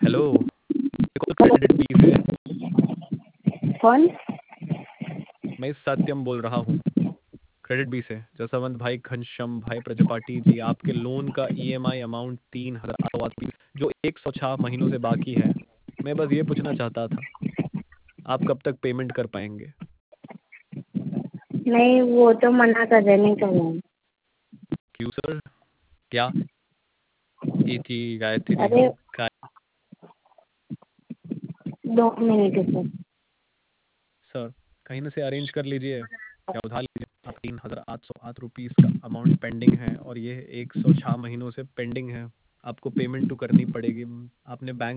Hello, देखो तो credit B से। कौन? मैं सत्यम बोल रहा हूँ क्रेडिट बी से। जसवंत भाई, घनश्याम भाई प्रजापति जी, आपके लोन का ईएमआई अमाउंट 3,880 जो 106 महीनों से बाकी है। मैं बस ये पूछना चाहता था, आप कब तक पेमेंट कर पाएंगे? नहीं, वो तो मना कर रहे, नहीं कर रहे हैं। क्यों सर? क्या इति गायत्री अरे का? 2 मिनट से। सर, कहीं ना से अरेंज कर लीजिए या उधार लीजिए। आप 3,808 का अमाउंट पेंडिंग है और ये 106 महीनों से पेंडिंग है। आपको पेमेंट तो करनी पड़ेगी। आपने बैंक